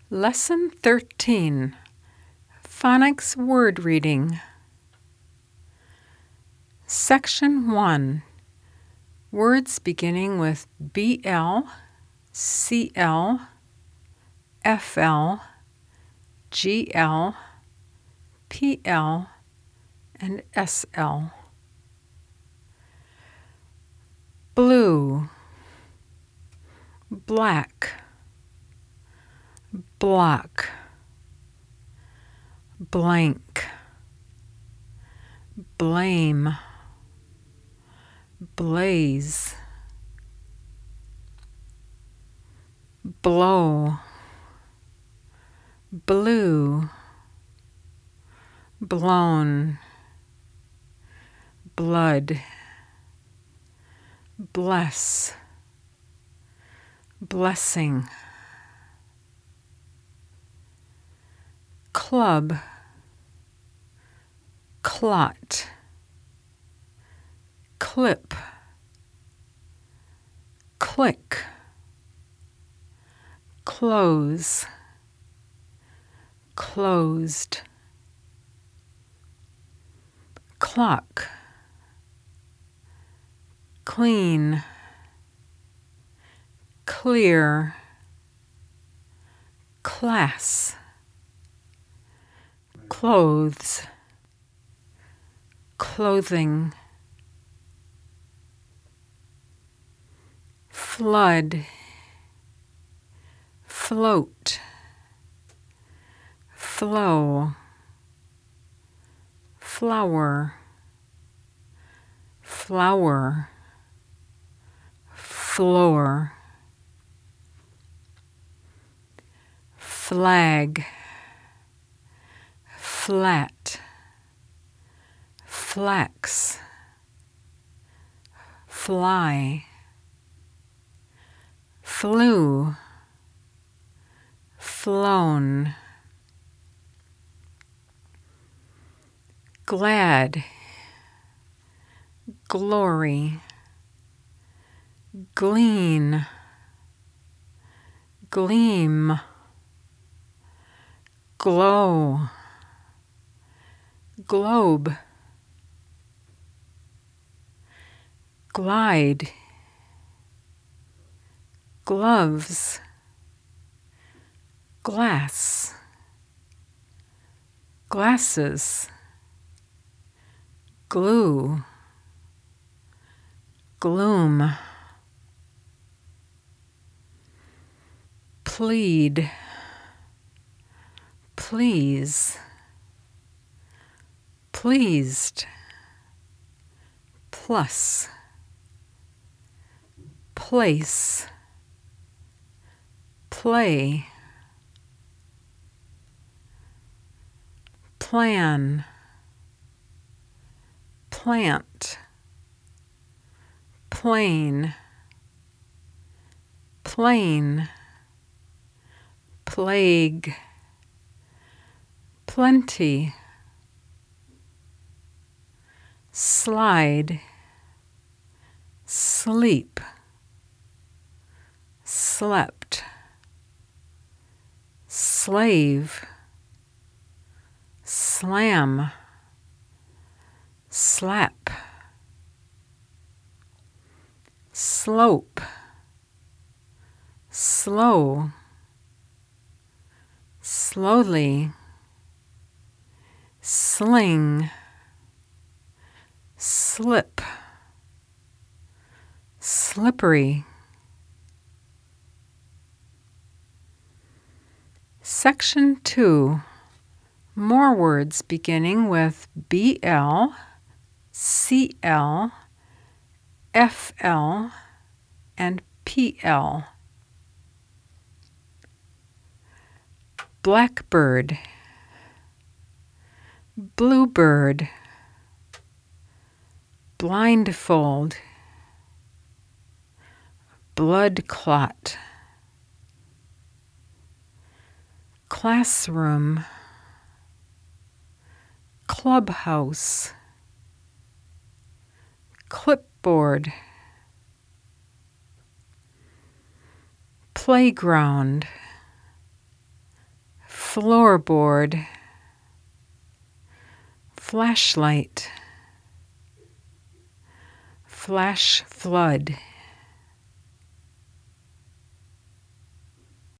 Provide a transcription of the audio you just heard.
Lesson 13, Phonics Word Reading. Section 1, words beginning with BL, CL, FL, GL, PL, and SL. Blue, black, block, blank, blame, blaze, blow, blue, blown, blood, bless, blessing, club, clot, clip, click, close, closed, clock, clean, clear, class, clothes, clothing, flood, float, flow, flower, flower, floor, flag, flat, flax, fly, flew, flown, glad, glory, glean, gleam, glow, globe, glide, gloves, glass, glasses, glue, gloom, plead, please, pleased, plus, place, play, plan, plant, plane, plane, plague, plenty, slide, sleep, slept, slave, slam, slap, slope, slow, slowly, sling, slip, slippery. Section 2, more words beginning with BL, CL, FL, and PL. Blackbird, bluebird, blindfold, blood clot, classroom, clubhouse, clipboard, playground, floorboard, flashlight, flash flood.